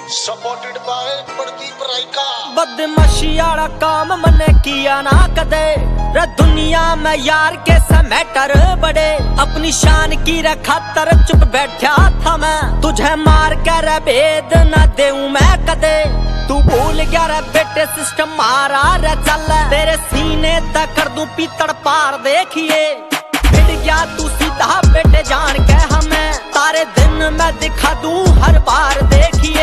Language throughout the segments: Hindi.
Supported by Pradeep Raika. बदमाशी आड़ा काम मने किया ना कदे रे दुनिया में यार के से मैटर बड़े। अपनी शान की रे खातर चुप बैठा था मैं, तुझे मार कर भेद न देऊं मैं कदे। तू भूल गया रे बेटे सिस्टम मारा रे चल, तेरे सीने तक कर दूं पीतड़ पार देखिए। भिड़ गया तू सीधा बेटे जान के हमें, तारे दिन मैं दिखा दूं हर बार देखिए।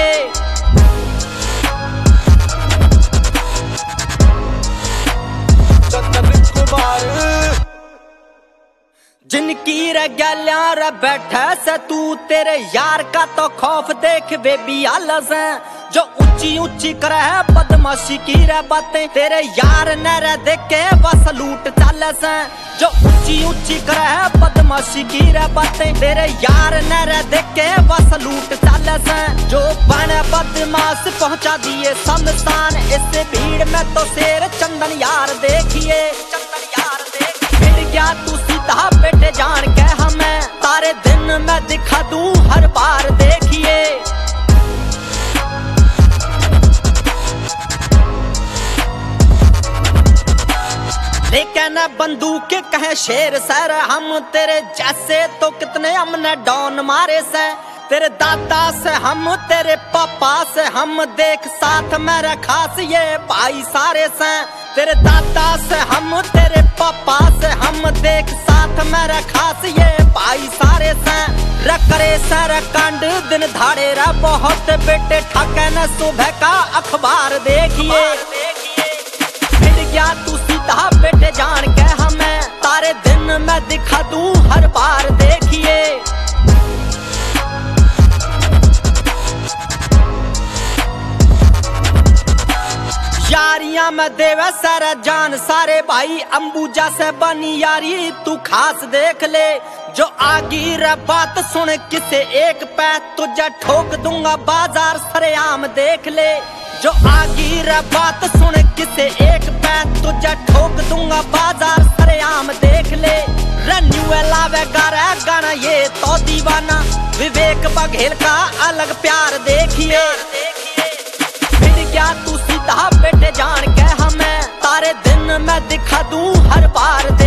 जिनकी रे गलियां रे बैठे से तू, तेरे यार का तो खौफ देख बेबी आलस है। जो ऊंची ऊंची करे है बदमाशी की रे बातें, तेरे यार ने रे देखे बस लूट चालस है। जो ऊंची ऊंची करे है बदमाशी की रे बातें, तेरे यार ने रे देखे बस लूट चालस है। जो बने बदमाश पहुंचा दिए शमशान, इस भीड़ में तो शेर चंदन यार देखिए। चंदन यार देखिए। फिर क्या तू सीधा बेटे जान के हमें, तारे दिन में दिखा दूं हर बार देखिए। लेकिन बंदूक कहे शेर सर, हम तेरे जैसे तो कितने हमने डॉन मारे से। तेरे दादा से हम तेरे पापा से हम, देख साथ मेरे खास ये भाई सारे से। तेरे दादा से हम तेरे पापा से हम, देख साथ मेरे खास ये भाई सारे से। रकरे सर कांड दिन धाड़े रा बहुत, बेटे ठाके न सुबह का अखबार देखिए। फिर गया तू सीधा बेटे जान के हमें, तारे दिन में दिखा दूं हर बार देखिए। यारियां में देवे सारा जान सारे भाई, अंबुजा से बनी यारी तू खास देख ले। जो आगी रे बात सुन किसे एक पै, तुझे ठोक दूंगा बाजार सरेआम देख ले। जो आगी रे बात सुन किसे एक पै, तुझे ठोक दूंगा बाजार सरेआम देख ले। रन्यूएल आवेगा रे गाना ये तो दीवाना, विवेक बघेल का अलग प्यार देखिए। फिर क्या तू सीधा बेटे जान के हमें, तारे दिन में दिखा दूं हर बार।